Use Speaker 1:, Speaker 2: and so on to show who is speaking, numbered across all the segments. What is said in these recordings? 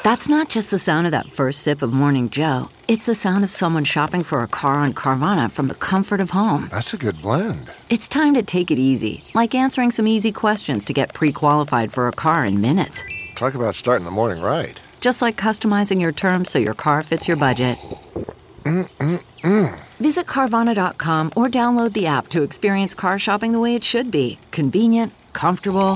Speaker 1: That's not just the sound of that first sip of Morning Joe. It's the sound of someone shopping for a car on Carvana from the comfort of home.
Speaker 2: That's a good blend.
Speaker 1: It's time to take it easy, like answering some easy questions to get pre-qualified for a car in minutes.
Speaker 2: Talk about starting the morning right.
Speaker 1: Just like customizing your terms so your car fits your budget. Visit Carvana.com or download the app to experience car shopping the way it should be. Convenient, comfortable.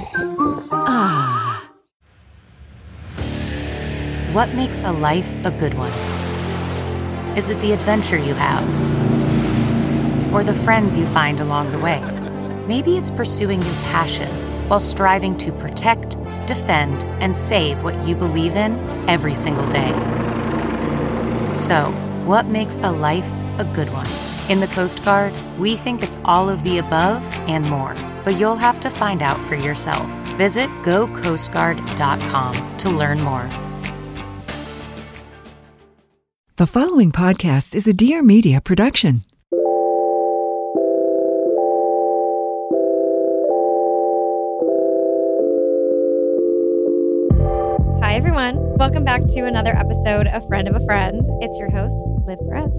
Speaker 3: What makes a life a good one? Is it the adventure you have? Or the friends you find along the way? Maybe it's pursuing your passion while striving to protect, defend, and save what you believe in every single day. So, what makes a life a good one? In the Coast Guard, we think it's all of the above and more, but you'll have to find out for yourself. Visit gocoastguard.com to learn more.
Speaker 4: The following podcast is a Dear Media production.
Speaker 5: Hi, everyone. Welcome back to another episode of Friend of a Friend. It's your host, Liv Perez.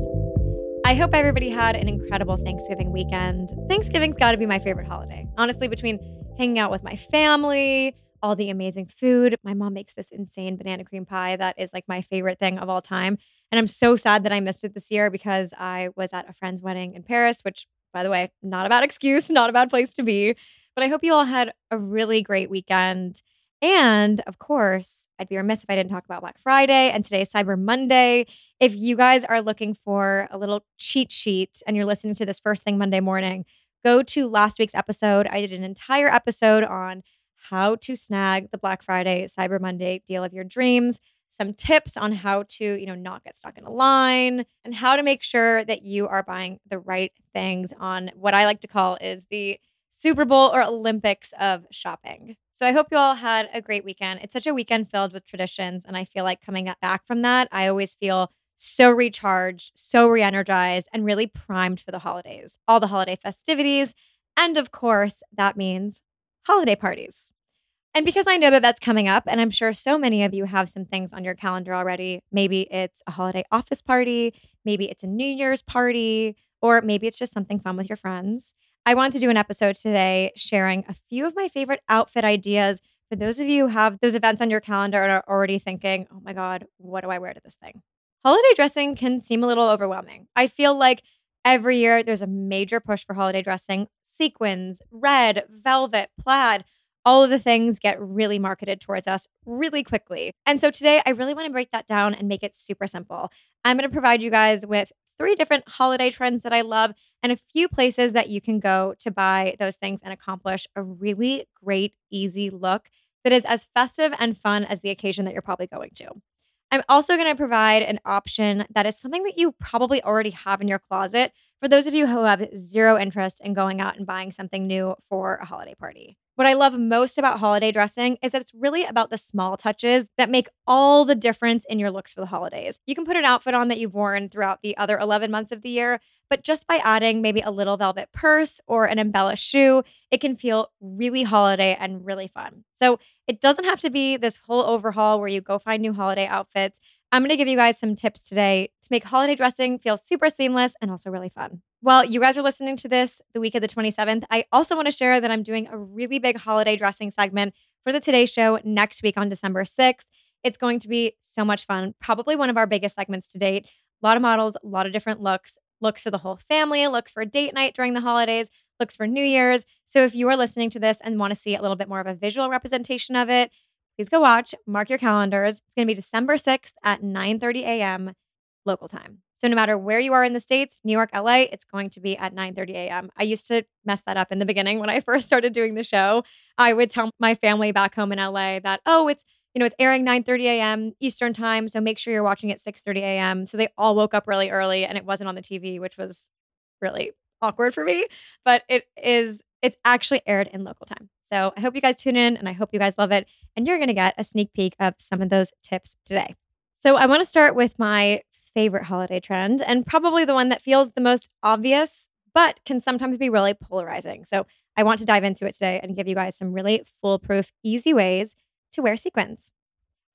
Speaker 5: I hope everybody had an incredible Thanksgiving weekend. Thanksgiving's got to be my favorite holiday. Honestly, between hanging out with my family, all the amazing food. My mom makes this insane banana cream pie that is like my favorite thing of all time. And I'm so sad that I missed it this year because I was at a friend's wedding in Paris, which, by the way, not a bad excuse, not a bad place to be. But I hope you all had a really great weekend. And of course, I'd be remiss if I didn't talk about Black Friday and today's Cyber Monday. If you guys are looking for a little cheat sheet and you're listening to this first thing Monday morning, go to last week's episode. I did an entire episode on how to snag the Black Friday Cyber Monday deal of your dreams. Some tips on how to, not get stuck in a line and how to make sure that you are buying the right things on what I like to call is the Super Bowl or Olympics of shopping. So I hope you all had a great weekend. It's such a weekend filled with traditions. And I feel like coming back from that, I always feel so recharged, so re-energized, and really primed for the holidays, all the holiday festivities. And of course, that means holiday parties. And because I know that that's coming up, and I'm sure so many of you have some things on your calendar already, maybe it's a holiday office party, maybe it's a New Year's party, or maybe it's just something fun with your friends. I want to do an episode today sharing a few of my favorite outfit ideas for those of you who have those events on your calendar and are already thinking, oh my God, what do I wear to this thing? Holiday dressing can seem a little overwhelming. I feel like every year there's a major push for holiday dressing. Sequins, red, velvet, plaid, all of the things get really marketed towards us really quickly. And so today, I really want to break that down and make it super simple. I'm going to provide you guys with 3 different holiday trends that I love and a few places that you can go to buy those things and accomplish a really great, easy look that is as festive and fun as the occasion that you're probably going to. I'm also going to provide an option that is something that you probably already have in your closet for those of you who have zero interest in going out and buying something new for a holiday party. What I love most about holiday dressing is that it's really about the small touches that make all the difference in your looks for the holidays. You can put an outfit on that you've worn throughout the other 11 months of the year, but just by adding maybe a little velvet purse or an embellished shoe, it can feel really holiday and really fun. So it doesn't have to be this whole overhaul where you go find new holiday outfits. I'm going to give you guys some tips today to make holiday dressing feel super seamless and also really fun. While you guys are listening to this the week of the 27th, I also want to share that I'm doing a really big holiday dressing segment for the Today Show next week on December 6th. It's going to be so much fun. Probably one of our biggest segments to date. A lot of models, a lot of different looks for the whole family, looks for date night during the holidays, looks for New Year's. So if you are listening to this and want to see a little bit more of a visual representation of it, please go watch, mark your calendars. It's going to be December 6th at 9:30 a.m. local time. So no matter where you are in the States, New York, LA, it's going to be at 9:30 a.m. I used to mess that up in the beginning when I first started doing the show. I would tell my family back home in LA that, it's airing 9:30 a.m. Eastern time, so make sure you're watching at 6:30 a.m. So they all woke up really early and it wasn't on the TV, which was really awkward for me. But it's actually aired in local time. So I hope you guys tune in and I hope you guys love it. And you're going to get a sneak peek of some of those tips today. So I want to start with my favorite holiday trend and probably the one that feels the most obvious, but can sometimes be really polarizing. So I want to dive into it today and give you guys some really foolproof, easy ways to wear sequins.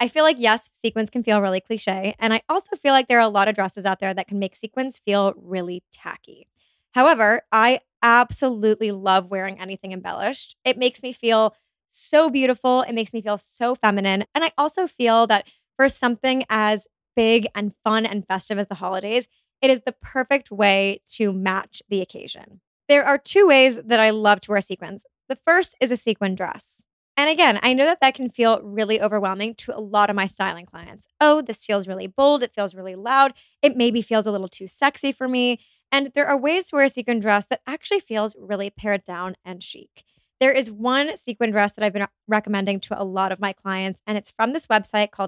Speaker 5: I feel like, yes, sequins can feel really cliche. And I also feel like there are a lot of dresses out there that can make sequins feel really tacky. However, I absolutely love wearing anything embellished. It makes me feel so beautiful. It makes me feel so feminine. And I also feel that for something as big and fun and festive as the holidays, it is the perfect way to match the occasion. There are two ways that I love to wear sequins. The first is a sequin dress. And again, I know that that can feel really overwhelming to a lot of my styling clients. Oh, this feels really bold. It feels really loud. It maybe feels a little too sexy for me. And there are ways to wear a sequin dress that actually feels really pared down and chic. There is one sequin dress that I've been recommending to a lot of my clients, and it's from this website called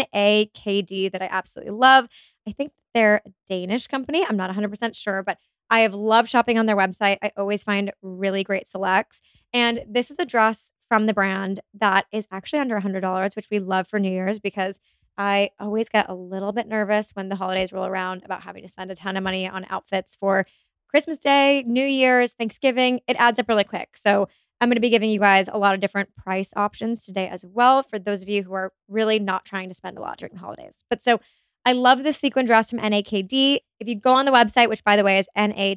Speaker 5: NAKD that I absolutely love. I think they're a Danish company. I'm not 100% sure, but I have loved shopping on their website. I always find really great selects. And this is a dress from the brand that is actually under $100, which we love for New Year's because I always get a little bit nervous when the holidays roll around about having to spend a ton of money on outfits for Christmas Day, New Year's, Thanksgiving. It adds up really quick. So I'm going to be giving you guys a lot of different price options today as well for those of you who are really not trying to spend a lot during the holidays. But so I love this sequin dress from NAKD. If you go on the website, which by the way is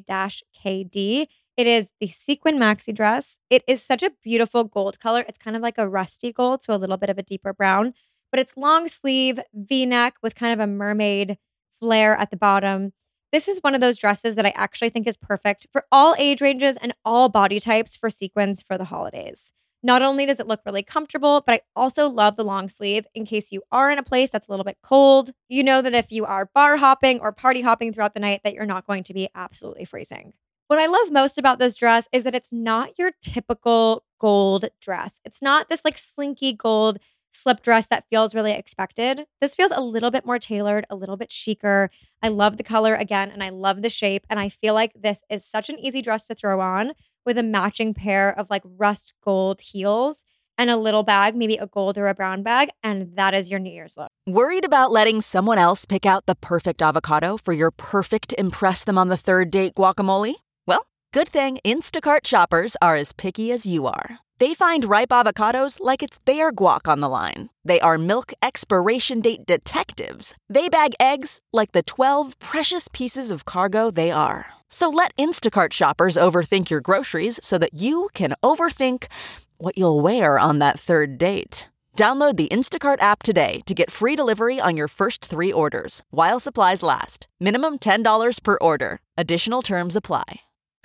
Speaker 5: NA-KD, it is the sequin maxi dress. It is such a beautiful gold color. It's kind of like a rusty gold, so a little bit of a deeper brown, but it's long sleeve, V-neck with kind of a mermaid flare at the bottom. This is one of those dresses that I actually think is perfect for all age ranges and all body types for sequins for the holidays. Not only does it look really comfortable, but I also love the long sleeve in case you are in a place that's a little bit cold. You know that if you are bar hopping or party hopping throughout the night that you're not going to be absolutely freezing. What I love most about this dress is that it's not your typical gold dress. It's not this like slinky gold slip dress that feels really expected. This feels a little bit more tailored, a little bit chicer. I love the color again, and I love the shape. And I feel like this is such an easy dress to throw on with a matching pair of like rust gold heels and a little bag, maybe a gold or a brown bag. And that is your New Year's look.
Speaker 6: Worried about letting someone else pick out the perfect avocado for your perfect impress them on the third date guacamole? Well, good thing Instacart shoppers are as picky as you are. They find ripe avocados like it's their guac on the line. They are milk expiration date detectives. They bag eggs like the 12 precious pieces of cargo they are. So let Instacart shoppers overthink your groceries so that you can overthink what you'll wear on that third date. Download the Instacart app today to get free delivery on your first 3 orders, while supplies last. Minimum $10 per order. Additional terms apply.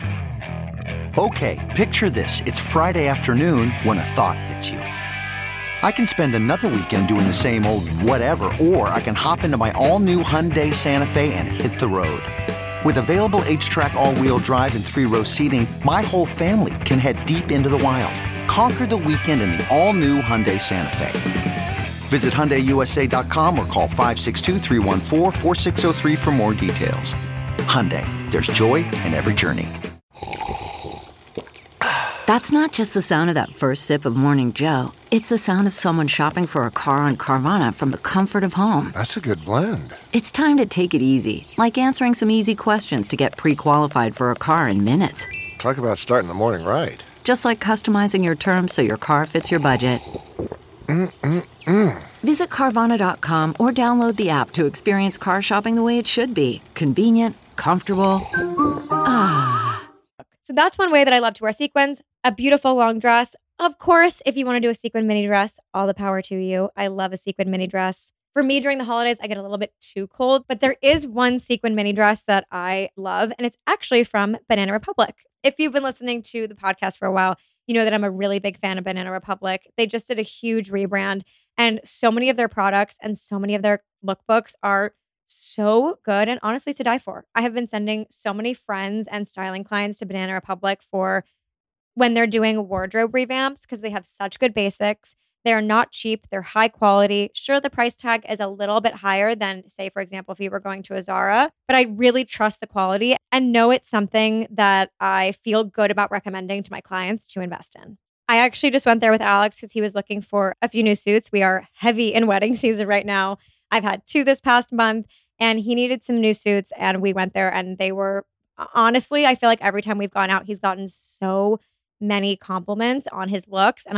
Speaker 7: Okay, picture this. It's Friday afternoon when a thought hits you. I can spend another weekend doing the same old whatever, or I can hop into my all-new Hyundai Santa Fe and hit the road. With available H-Track all-wheel drive and 3-row seating, my whole family can head deep into the wild. Conquer the weekend in the all-new Hyundai Santa Fe. Visit HyundaiUSA.com or call 562-314-4603 for more details. Hyundai, there's joy in every journey.
Speaker 1: That's not just the sound of that first sip of Morning Joe. It's the sound of someone shopping for a car on Carvana from the comfort of home.
Speaker 2: That's a good blend.
Speaker 1: It's time to take it easy, like answering some easy questions to get pre-qualified for a car in minutes.
Speaker 2: Talk about starting the morning right.
Speaker 1: Just like customizing your terms so your car fits your budget. Visit Carvana.com or download the app to experience car shopping the way it should be. Convenient, comfortable.
Speaker 5: So that's one way that I love to wear sequins. A beautiful long dress. Of course, if you want to do a sequin mini dress, all the power to you. I love a sequin mini dress. For me, during the holidays, I get a little bit too cold, but there is one sequin mini dress that I love, and it's actually from Banana Republic. If you've been listening to the podcast for a while, you know that I'm a really big fan of Banana Republic. They just did a huge rebrand, and so many of their products and so many of their lookbooks are so good and honestly to die for. I have been sending so many friends and styling clients to Banana Republic for when they're doing wardrobe revamps because they have such good basics. They're not cheap. They're high quality. Sure, the price tag is a little bit higher than, say, for example, if you were going to a Zara, but I really trust the quality and know it's something that I feel good about recommending to my clients to invest in. I actually just went there with Alex because he was looking for a few new suits. We are heavy in wedding season right now. I've had 2 this past month, and he needed some new suits, and we went there, and they were, honestly, I feel like every time we've gone out, he's gotten so many compliments on his looks, and I've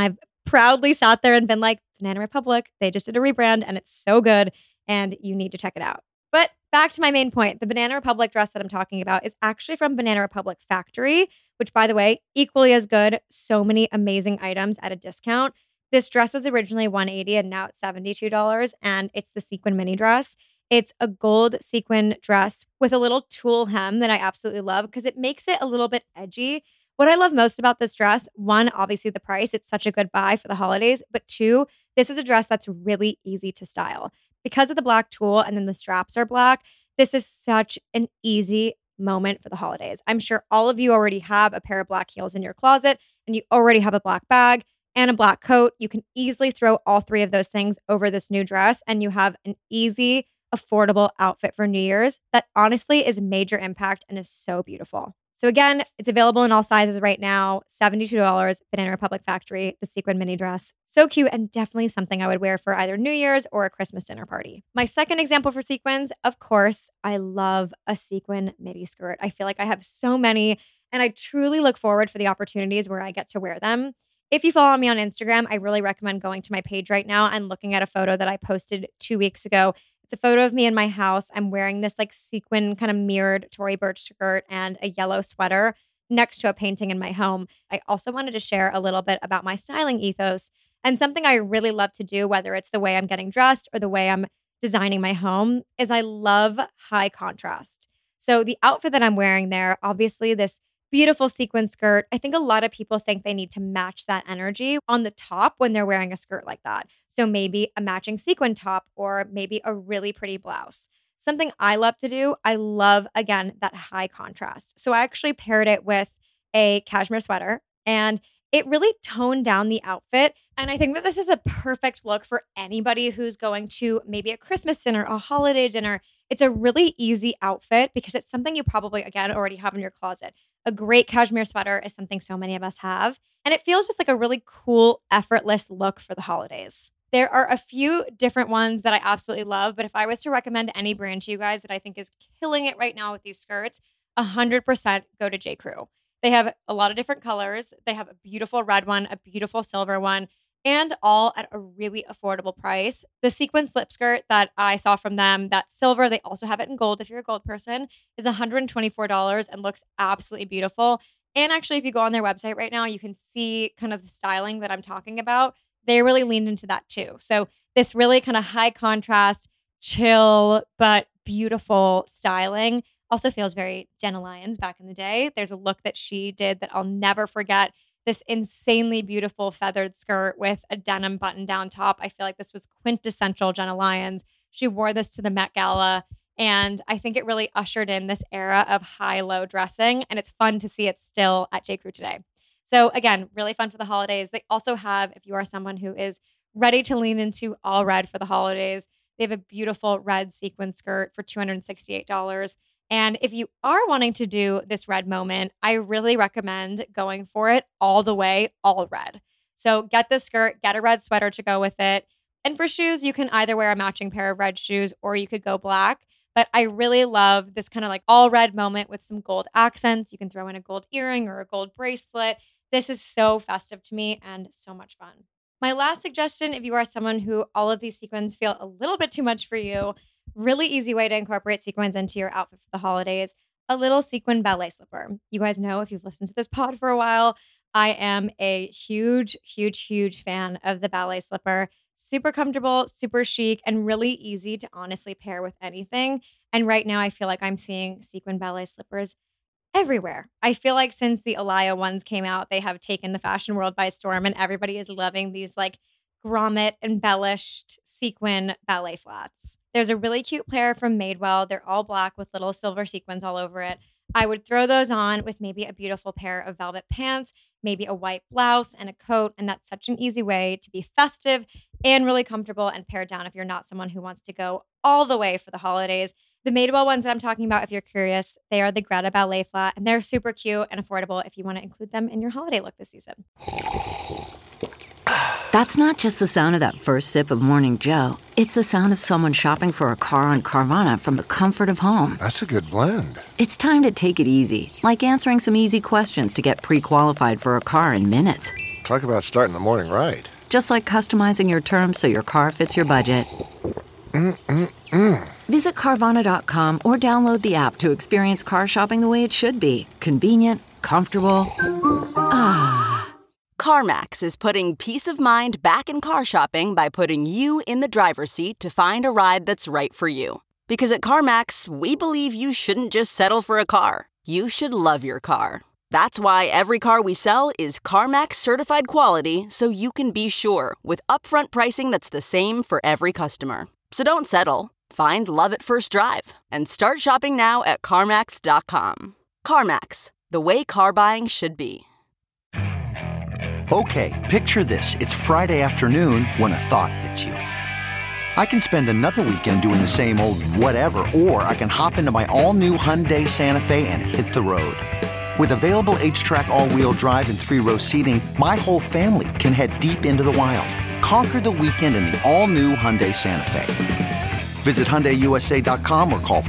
Speaker 5: proudly sat there and been like, Banana Republic, they just did a rebrand and it's so good and you need to check it out. But back to my main point, the Banana Republic dress that I'm talking about is actually from Banana Republic Factory, which, by the way, equally as good. So many amazing items at a discount. This dress was originally $180 and now it's $72, and it's the sequin mini dress. It's a gold sequin dress with a little tulle hem that I absolutely love because it makes it a little bit edgy. What I love most about this dress, one, obviously the price. It's such a good buy for the holidays. But two, this is a dress that's really easy to style. Because of the black tulle and then the straps are black, this is such an easy moment for the holidays. I'm sure all of you already have a pair of black heels in your closet and you already have a black bag and a black coat. You can easily throw all three of those things over this new dress and you have an easy, affordable outfit for New Year's that honestly is major impact and is so beautiful. So again, it's available in all sizes right now. $72, Banana Republic Factory, the sequin mini dress. So cute and definitely something I would wear for either New Year's or a Christmas dinner party. My second example for sequins, of course, I love a sequin midi skirt. I feel like I have so many and I truly look forward for the opportunities where I get to wear them. If you follow me on Instagram, I really recommend going to my page right now and looking at a photo that I posted 2 weeks ago. It's a photo of me in my house. I'm wearing this like sequin kind of mirrored Tory Burch skirt and a yellow sweater next to a painting in my home. I also wanted to share a little bit about my styling ethos and something I really love to do, whether it's the way I'm getting dressed or the way I'm designing my home, is I love high contrast. So the outfit that I'm wearing there, obviously this beautiful sequin skirt. I think a lot of people think they need to match that energy on the top when they're wearing a skirt like that. So maybe a matching sequin top or maybe a really pretty blouse. Something I love to do, I love, again, that high contrast. So I actually paired it with a cashmere sweater and it really toned down the outfit. And I think that this is a perfect look for anybody who's going to maybe a Christmas dinner, a holiday dinner. It's a really easy outfit because it's something you probably, again, already have in your closet. A great cashmere sweater is something so many of us have. And it feels just like a really cool, effortless look for the holidays. There are a few different ones that I absolutely love, but if I was to recommend any brand to you guys that I think is killing it right now with these skirts, 100% go to J. Crew. They have a lot of different colors. They have a beautiful red one, a beautiful silver one, and all at a really affordable price. The sequin slip skirt that I saw from them, that's silver, they also have it in gold if you're a gold person, is $124 and looks absolutely beautiful. And actually, if you go on their website right now, you can see kind of the styling that I'm talking about. They really leaned into that too. So this really kind of high contrast, chill, but beautiful styling also feels very Jenna Lyons back in the day. There's a look that she did that I'll never forget. This insanely beautiful feathered skirt with a denim button down top. I feel like this was quintessential Jenna Lyons. She wore this to the Met Gala, and I think it really ushered in this era of high-low dressing, and it's fun to see it still at J. Crew today. So again, really fun for the holidays. They also have, if you are someone who is ready to lean into all red for the holidays, they have a beautiful red sequin skirt for $268. And if you are wanting to do this red moment, I really recommend going for it all the way, all red. So get the skirt, get a red sweater to go with it. And for shoes, you can either wear a matching pair of red shoes or you could go black. But I really love this kind of like all red moment with some gold accents. You can throw in a gold earring or a gold bracelet. This is so festive to me and so much fun. My last suggestion, if you are someone who all of these sequins feel a little bit too much for you, really easy way to incorporate sequins into your outfit for the holidays, a little sequin ballet slipper. You guys know, if you've listened to this pod for a while, I am a huge, huge, huge fan of the ballet slipper. Super comfortable, super chic, and really easy to honestly pair with anything. And right now I feel like I'm seeing sequin ballet slippers everywhere. I feel like since the Alaïa ones came out, they have taken the fashion world by storm and everybody is loving these like grommet embellished sequin ballet flats. There's a really cute pair from Madewell. They're all black with little silver sequins all over it. I would throw those on with maybe a beautiful pair of velvet pants, maybe a white blouse and a coat. And that's such an easy way to be festive and really comfortable and pared down if you're not someone who wants to go all the way for the holidays. The Madewell ones that I'm talking about, if you're curious, they are the Greta Ballet Flat, and they're super cute and affordable if you want to include them in your holiday look this season.
Speaker 1: That's not just the sound of that first sip of Morning Joe. It's the sound of someone shopping for a car on Carvana from the comfort of home.
Speaker 2: That's a good blend.
Speaker 1: It's time to take it easy, like answering some easy questions to get pre-qualified for a car in minutes.
Speaker 2: Talk about starting the morning right.
Speaker 1: just like customizing your terms so your car fits your budget. Visit Carvana.com or download the app to experience car shopping the way it should be. Convenient, comfortable.
Speaker 6: CarMax is putting peace of mind back in car shopping by putting you in the driver's seat to find a ride that's right for you. Because at CarMax, we believe you shouldn't just settle for a car. You should love your car. That's why every car we sell is CarMax certified quality, so you can be sure with upfront pricing that's the same for every customer. So don't settle. Find love at first drive and start shopping now at CarMax.com. CarMax, the way car buying should be.
Speaker 7: Okay, picture this. It's Friday afternoon when a thought hits you. I can spend another weekend doing the same old whatever, or I can hop into my all-new Hyundai Santa Fe and hit the road. With available H-Track all-wheel drive and 3-row seating, my whole family can head deep into the wild. Conquer the weekend in the all-new Hyundai Santa Fe. Visit HyundaiUSA.com or call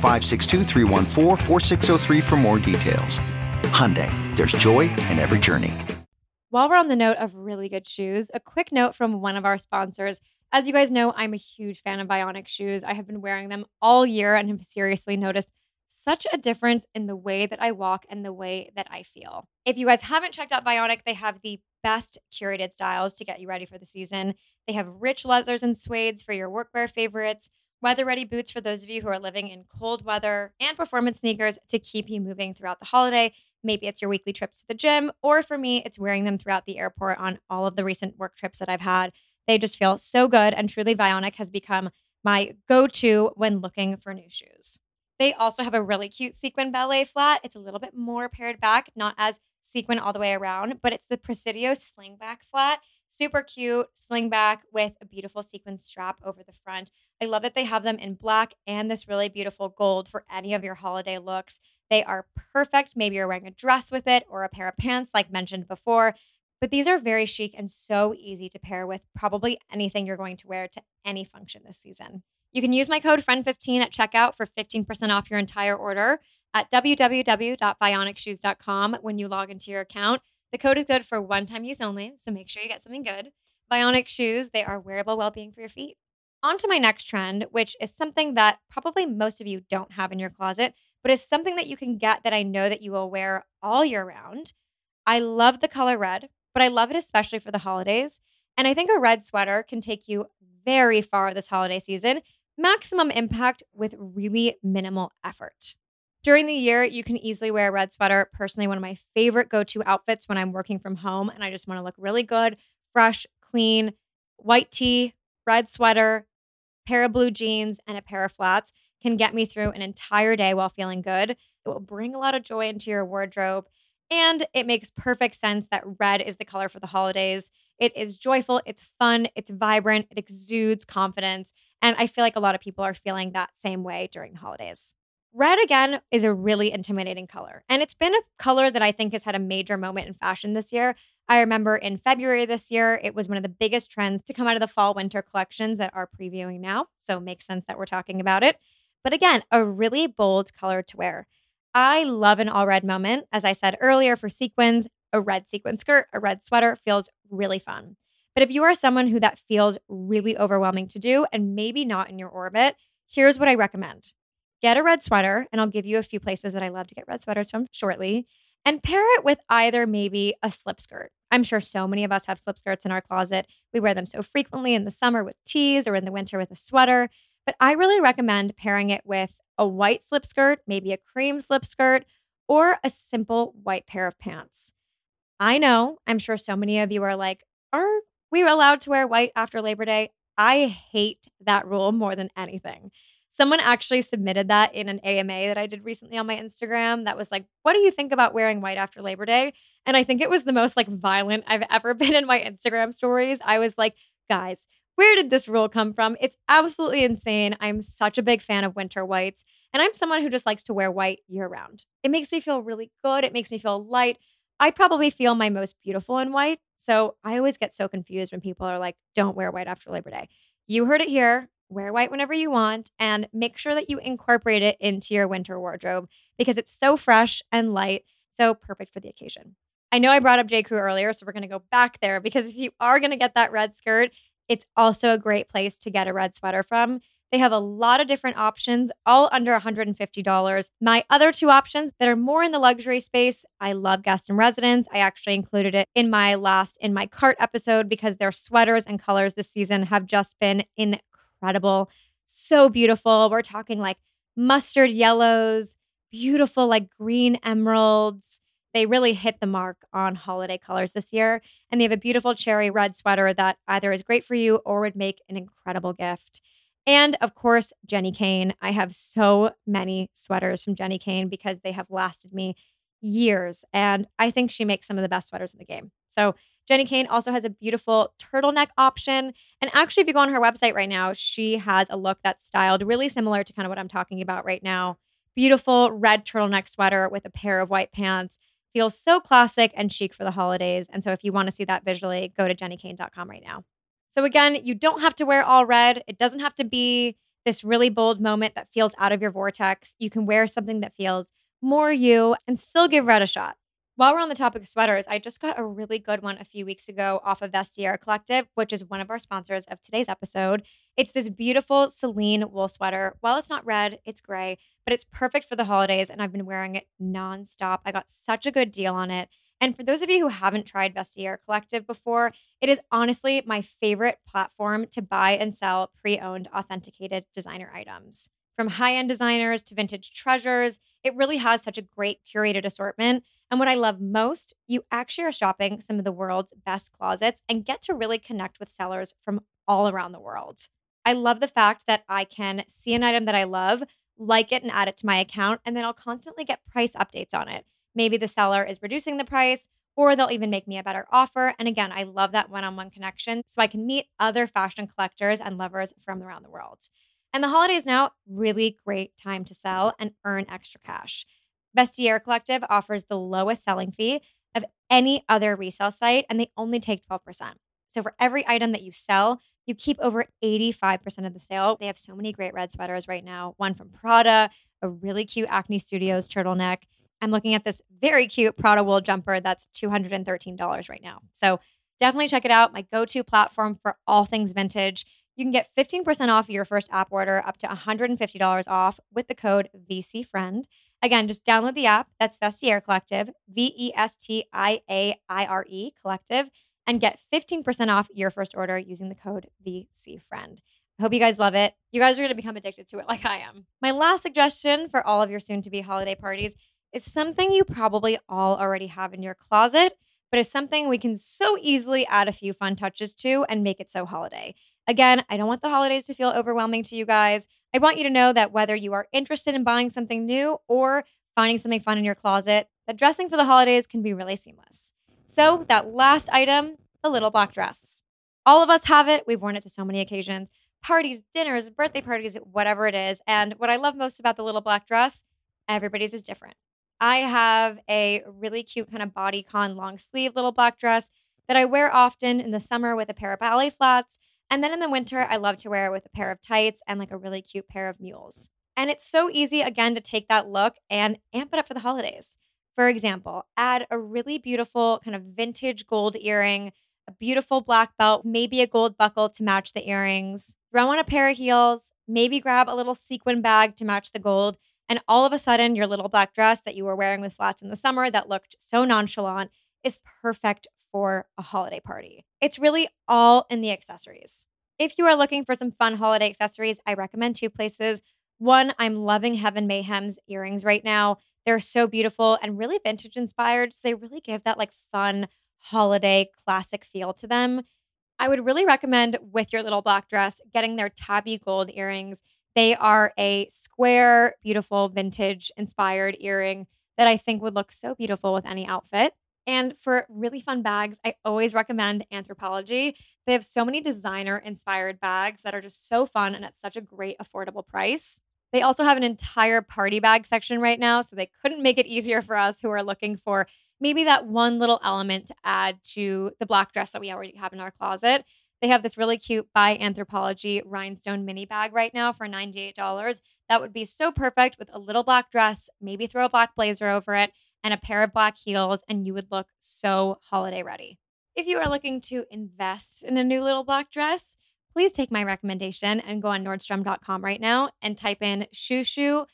Speaker 7: 562-314-4603 for more details. Hyundai, there's joy in every journey.
Speaker 5: While we're on the note of really good shoes, a quick note from one of our sponsors. As you guys know, I'm a huge fan of Vionic shoes. I have been wearing them all year and have seriously noticed such a difference in the way that I walk and the way that I feel. If you guys haven't checked out Vionic, they have the best curated styles to get you ready for the season. They have rich leathers and suedes for your workwear favorites, weather-ready boots for those of you who are living in cold weather, and performance sneakers to keep you moving throughout the holiday. Maybe it's your weekly trips to the gym, or for me, it's wearing them throughout the airport on all of the recent work trips that I've had. They just feel so good, and truly Vionic has become my go-to when looking for new shoes. They also have a really cute sequin ballet flat. It's a little bit more pared back, not as sequin all the way around, but it's the Presidio slingback flat. Super cute slingback with a beautiful sequin strap over the front. I love that they have them in black and this really beautiful gold for any of your holiday looks. They are perfect. Maybe you're wearing a dress with it or a pair of pants like mentioned before. But these are very chic and so easy to pair with probably anything you're going to wear to any function this season. You can use my code FRIEND15 at checkout for 15% off your entire order at www.vionicshoes.com when you log into your account. The code is good for one-time use only, so make sure you get something good. Vionic shoes, they are wearable well-being for your feet. On to my next trend, which is something that probably most of you don't have in your closet, but is something that you can get that I know that you will wear all year round. I love the color red, but I love it especially for the holidays. And I think a red sweater can take you very far this holiday season. Maximum impact with really minimal effort. During the year, you can easily wear a red sweater. Personally, one of my favorite go-to outfits when I'm working from home and I just want to look really good, fresh, clean, white tee, red sweater, pair of blue jeans, and a pair of flats can get me through an entire day while feeling good. It will bring a lot of joy into your wardrobe. And it makes perfect sense that red is the color for the holidays. It is joyful, it's fun, it's vibrant, it exudes confidence. And I feel like a lot of people are feeling that same way during the holidays. Red, again, is a really intimidating color. And it's been a color that I think has had a major moment in fashion this year. I remember in February this year, it was one of the biggest trends to come out of the fall-winter collections that are previewing now. So it makes sense that we're talking about it. But again, a really bold color to wear. I love an all red moment. As I said earlier, for sequins, a red sequin skirt, a red sweater feels really fun. But if you are someone who that feels really overwhelming to do and maybe not in your orbit, here's what I recommend. Get a red sweater, and I'll give you a few places that I love to get red sweaters from shortly, and pair it with either maybe a slip skirt. I'm sure so many of us have slip skirts in our closet. We wear them so frequently in the summer with tees or in the winter with a sweater. But I really recommend pairing it with a white slip skirt, maybe a cream slip skirt, or a simple white pair of pants. I know, I'm sure so many of you are like, are we allowed to wear white after Labor Day? I hate that rule more than anything. Someone actually submitted that in an AMA that I did recently on my Instagram that was like, what do you think about wearing white after Labor Day? And I think it was the most like violent I've ever been in my Instagram stories. I was like, guys, where did this rule come from? It's absolutely insane. I'm such a big fan of winter whites, and I'm someone who just likes to wear white year round. It makes me feel really good. It makes me feel light. I probably feel my most beautiful in white. So I always get so confused when people are like, don't wear white after Labor Day. You heard it here. Wear white whenever you want and make sure that you incorporate it into your winter wardrobe because it's so fresh and light, so perfect for the occasion. I know I brought up J. Crew earlier, so we're going to go back there because if you are going to get that red skirt, it's also a great place to get a red sweater from. They have a lot of different options, all under $150. My other two options that are more in the luxury space, I love Guest and Residence. I actually included it in my last In My Cart episode because their sweaters and colors this season have just been incredible. So beautiful. We're talking like mustard yellows, beautiful like green emeralds. They really hit the mark on holiday colors this year. And they have a beautiful cherry red sweater that either is great for you or would make an incredible gift. And of course, Jenni Kayne. I have so many sweaters from Jenni Kayne because they have lasted me years. And I think she makes some of the best sweaters in the game. So Jenni Kayne also has a beautiful turtleneck option. And actually, if you go on her website right now, she has a look that's styled really similar to kind of what I'm talking about right now. Beautiful red turtleneck sweater with a pair of white pants. Feels so classic and chic for the holidays. And so if you want to see that visually, go to jennikayne.com right now. So again, you don't have to wear all red. It doesn't have to be this really bold moment that feels out of your vortex. You can wear something that feels more you and still give red a shot. While we're on the topic of sweaters, I just got a really good one a few weeks ago off of Vestiaire Collective, which is one of our sponsors of today's episode. It's this beautiful Celine wool sweater. While it's not red, it's gray, but it's perfect for the holidays, and I've been wearing it nonstop. I got such a good deal on it. And for those of you who haven't tried Vestiaire Collective before, it is honestly my favorite platform to buy and sell pre-owned, authenticated designer items. From high-end designers to vintage treasures, it really has such a great curated assortment. And what I love most, you actually are shopping some of the world's best closets and get to really connect with sellers from all around the world. I love the fact that I can see an item that I love, like it, and add it to my account, and then I'll constantly get price updates on it. Maybe the seller is reducing the price, or they'll even make me a better offer. And again, I love that one-on-one connection so I can meet other fashion collectors and lovers from around the world. And the holidays now, really great time to sell and earn extra cash. Vestiaire Collective offers the lowest selling fee of any other resale site, and they only take 12%. So for every item that you sell, you keep over 85% of the sale. They have so many great red sweaters right now. One from Prada, a really cute Acne Studios turtleneck. I'm looking at this very cute Prada wool jumper that's $213 right now. So definitely check it out. My go-to platform for all things vintage. You can get 15% off your first app order, up to $150 off with the code VCFriend. Again, just download the app. That's Vestiaire Collective, VESTIAIRE Collective, and get 15% off your first order using the code VCFriend. I hope you guys love it. You guys are going to become addicted to it like I am. My last suggestion for all of your soon-to-be holiday parties is something you probably all already have in your closet, but it's something we can so easily add a few fun touches to and make it so holiday. Again, I don't want the holidays to feel overwhelming to you guys. I want you to know that whether you are interested in buying something new or finding something fun in your closet, that dressing for the holidays can be really seamless. So that last item, the little black dress. All of us have it. We've worn it to so many occasions. Parties, dinners, birthday parties, whatever it is. And what I love most about the little black dress, everybody's is different. I have a really cute kind of bodycon long sleeve little black dress that I wear often in the summer with a pair of ballet flats. And then in the winter, I love to wear it with a pair of tights and like a really cute pair of mules. And it's so easy, again, to take that look and amp it up for the holidays. For example, add a really beautiful kind of vintage gold earring, a beautiful black belt, maybe a gold buckle to match the earrings, throw on a pair of heels, maybe grab a little sequin bag to match the gold. And all of a sudden, your little black dress that you were wearing with flats in the summer that looked so nonchalant is perfect for a holiday party. It's really all in the accessories. If you are looking for some fun holiday accessories, I recommend two places. One, I'm loving Heaven Mayhem's earrings right now. They're so beautiful and really vintage inspired. So they really give that like fun holiday classic feel to them. I would really recommend with your little black dress getting their tabby gold earrings. They are a square, beautiful, vintage inspired earring that I think would look so beautiful with any outfit. And for really fun bags, I always recommend Anthropologie. They have so many designer inspired bags that are just so fun and at such a great affordable price. They also have an entire party bag section right now, so they couldn't make it easier for us who are looking for maybe that one little element to add to the black dress that we already have in our closet. They have this really cute by Anthropologie rhinestone mini bag right now for $98. That would be so perfect with a little black dress, maybe throw a black blazer over it, and a pair of black heels, and you would look so holiday ready. If you are looking to invest in a new little black dress, please take my recommendation and go on Nordstrom.com right now and type in Shushu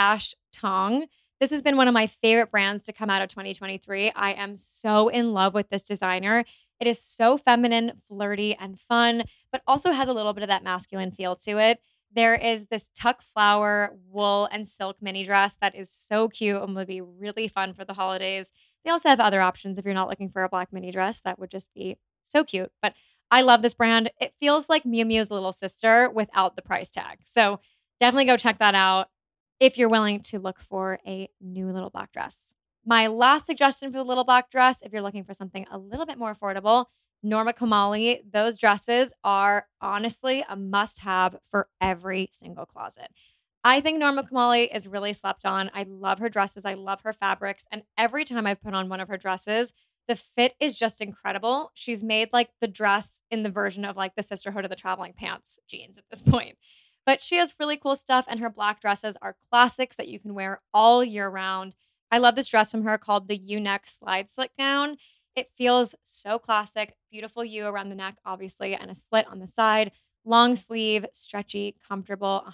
Speaker 5: Tong. This has been one of my favorite brands to come out of 2023. I am so in love with this designer. It is so feminine, flirty, and fun, but also has a little bit of that masculine feel to it. There is this tuck flower, wool, and silk mini dress that is so cute and would be really fun for the holidays. They also have other options if you're not looking for a black mini dress. That would just be so cute. But I love this brand. It feels like Miu Miu's little sister without the price tag. So definitely go check that out if you're willing to look for a new little black dress. My last suggestion for the little black dress, if you're looking for something a little bit more affordable, Norma Kamali. Those dresses are honestly a must-have for every single closet. I think Norma Kamali is really slept on. I love her dresses. I love her fabrics. And every time I've put on one of her dresses, the fit is just incredible. She's made like the dress in the version of like the Sisterhood of the Traveling Pants jeans at this point. But she has really cool stuff, and her black dresses are classics that you can wear all year round. I love this dress from her called the U-neck slide slit gown. It feels so classic, beautiful U around the neck, obviously, and a slit on the side. Long sleeve, stretchy, comfortable,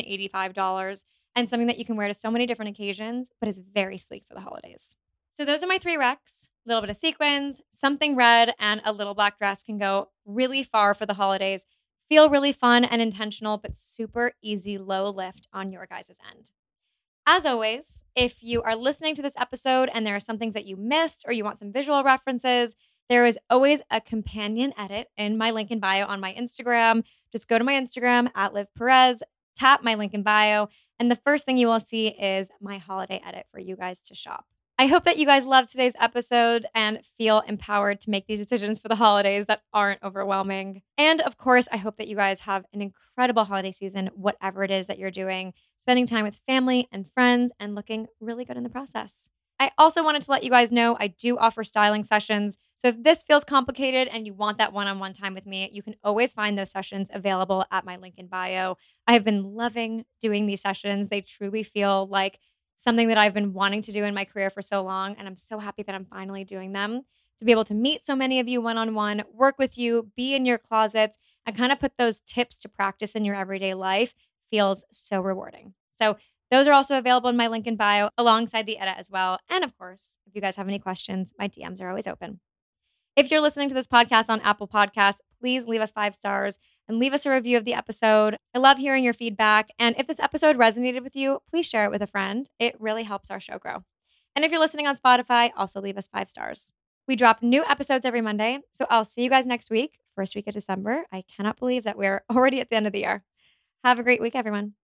Speaker 5: $185, and something that you can wear to so many different occasions, but is very sleek for the holidays. So those are my 3 recs. A little bit of sequins, something red, and a little black dress can go really far for the holidays. Feel really fun and intentional, but super easy, low lift on your guys' end. As always, if you are listening to this episode and there are some things that you missed or you want some visual references, there is always a companion edit in my link in bio on my Instagram. Just go to my Instagram at Liv Perez, tap my link in bio, and the first thing you will see is my holiday edit for you guys to shop. I hope that you guys love today's episode and feel empowered to make these decisions for the holidays that aren't overwhelming. And of course, I hope that you guys have an incredible holiday season, whatever it is that you're doing, spending time with family and friends and looking really good in the process. I also wanted to let you guys know I do offer styling sessions. So if this feels complicated and you want that one-on-one time with me, you can always find those sessions available at my link in bio. I have been loving doing these sessions. They truly feel like something that I've been wanting to do in my career for so long, and I'm so happy that I'm finally doing them. To be able to meet so many of you one-on-one, work with you, be in your closets, and kind of put those tips to practice in your everyday life feels so rewarding. So those are also available in my link in bio alongside the edit as well. And of course, if you guys have any questions, my DMs are always open. If you're listening to this podcast on Apple Podcasts, please leave us 5 stars and leave us a review of the episode. I love hearing your feedback. And if this episode resonated with you, please share it with a friend. It really helps our show grow. And if you're listening on Spotify, also leave us 5 stars. We drop new episodes every Monday. So I'll see you guys next week, first week of December. I cannot believe that we're already at the end of the year. Have a great week, everyone.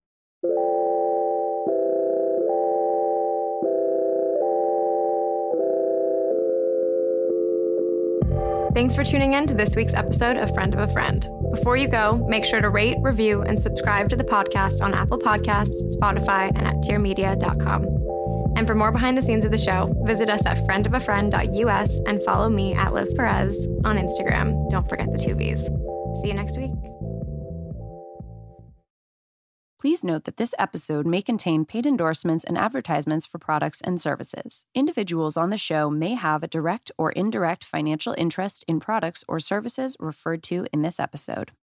Speaker 5: Thanks for tuning in to this week's episode of Friend of a Friend. Before you go, make sure to rate, review, and subscribe to the podcast on Apple Podcasts, Spotify, and at tiermedia.com. And for more behind the scenes of the show, visit us at friendofafriend.us and follow me at Liv Perez on Instagram. Don't forget the 2 V's. See you next week.
Speaker 8: Please note that this episode may contain paid endorsements and advertisements for products and services. Individuals on the show may have a direct or indirect financial interest in products or services referred to in this episode.